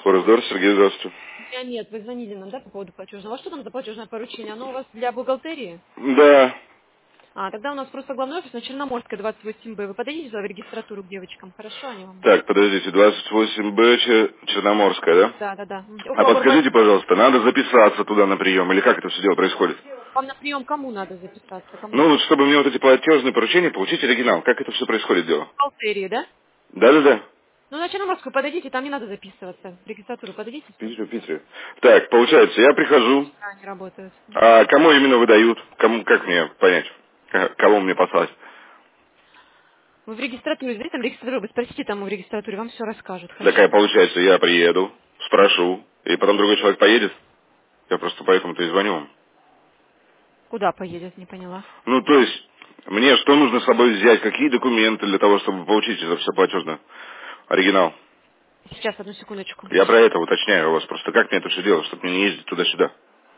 Форестдор, Сергей, здравствуйте. Нет, вы звонили нам, да, по поводу платежного. А что там за платежное поручение? Оно у вас для бухгалтерии? Да. Тогда у нас просто главный офис на Черноморской, 28Б. Вы подойдите туда в регистратуру к девочкам, хорошо? Они вам... Так, подождите, 28Б, Черноморская, да? Да. А Около подскажите, Бурбального. пожалуйста, надо записаться туда на прием, или как это все дело происходит? Вам на прием кому надо записаться? Ну, Кому? вот чтобы мне вот эти платежные поручения получить оригинал, как это все происходит дело? Бухгалтерии, да? Да-да-да. Ну, на Черноморскую подойдите, там не надо записываться. В регистратуру подойдите. Питере. Так, получается, я прихожу, Они работают. а кому именно выдают? Кому, как мне понять? Кого мне послать? Вы в регистратуре, знаете, там регистратура, вы спросите там в регистратуре, вам все расскажут, Такая, хорошо? получается, я приеду, спрошу, и потом другой человек поедет? Я просто поэтому-то и звоню вам. Куда поедет, не поняла. Ну, то есть, мне что нужно с собой взять? Какие документы для того, чтобы получить это все платежное? Оригинал. Сейчас, одну секундочку. Я про это уточняю у вас. Просто как мне это все делать, чтобы мне не ездить туда-сюда?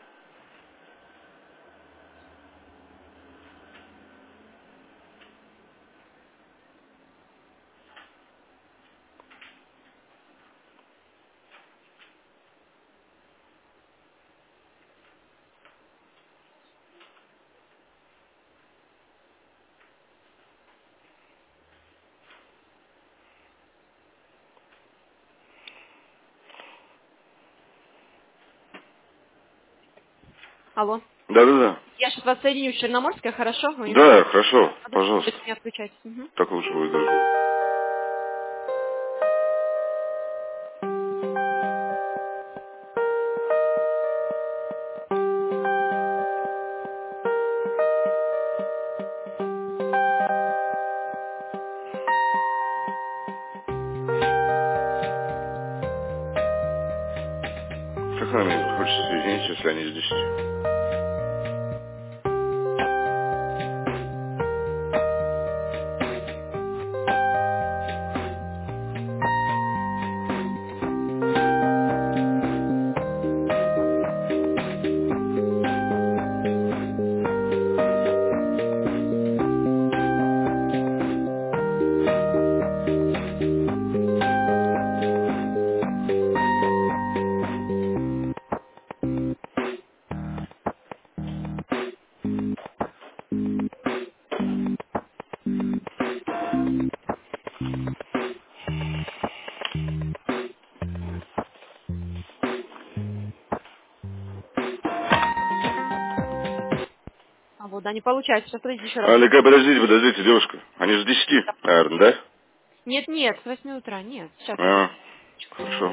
Алло. Да-да-да. Я сейчас вас соединю с Черноморской, хорошо? Вы не Да, хорошо, одну пожалуйста. секундочку, не отключайтесь. Мгм. Так лучше будет даже. Как она мне хочется соединить, если они здесь? Вот, да, не получается. Сейчас подойдите еще раз. А, ну-ка, подождите, девушка. Они же с 10, наверное, да? Нет, с 8 утра, нет. Сейчас. А, хорошо.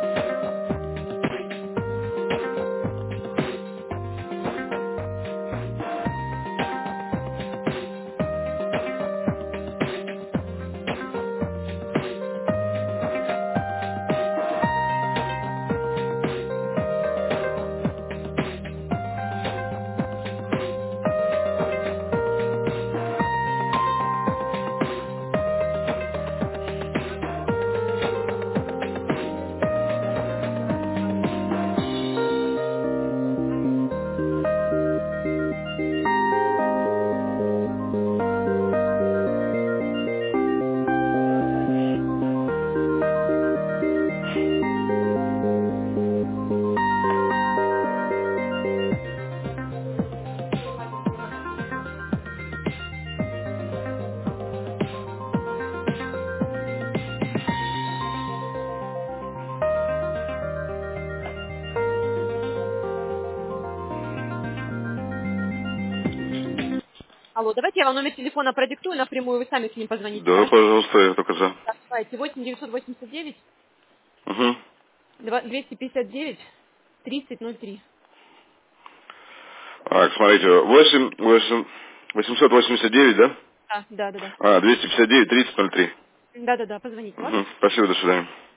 Алло, давайте я вам номер телефона продиктую напрямую, вы сами к ним позвоните, Да, хорошо? пожалуйста, я только за. Давайте, 8 989 Угу. 259 3003. Так, смотрите, 889, да? Да. 259 3003. Да, позвоните, ладно? Угу. Спасибо, до свидания.